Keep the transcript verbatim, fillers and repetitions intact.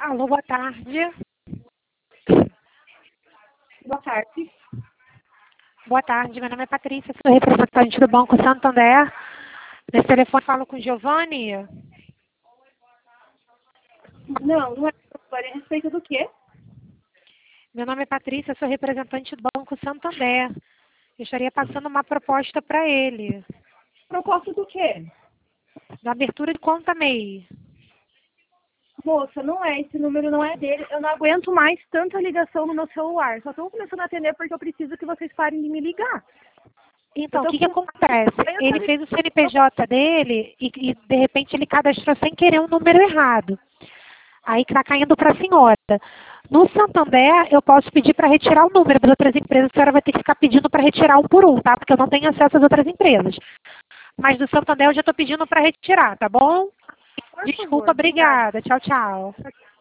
Alô, boa tarde. Boa tarde. Boa tarde, meu nome é Patrícia, sou representante do Banco Santander. Nesse telefone falo com o Giovanni. Não, não é a respeito do quê? Meu nome é Patrícia, sou representante do Banco Santander. Eu estaria passando uma proposta para ele, Proposta do quê? da abertura de conta M E I. Moça, não é, esse número não é dele. Eu não aguento mais tanta ligação no meu celular. Só estou começando a atender porque eu preciso que vocês parem de me ligar. Então, Eu o tô que, que com... acontece? Eu Ele tô- fez o C N P J dele e, e, de repente, ele cadastrou sem querer um número errado. Aí que está caindo para a senhora. No Santander, eu posso pedir para retirar o número das outras empresas, a senhora vai ter que ficar pedindo para retirar um por um, tá? Porque eu não tenho acesso às outras empresas. Mas do Santander eu já estou pedindo para retirar, tá bom? Por Desculpa, favor, obrigada. obrigada. Tchau, tchau.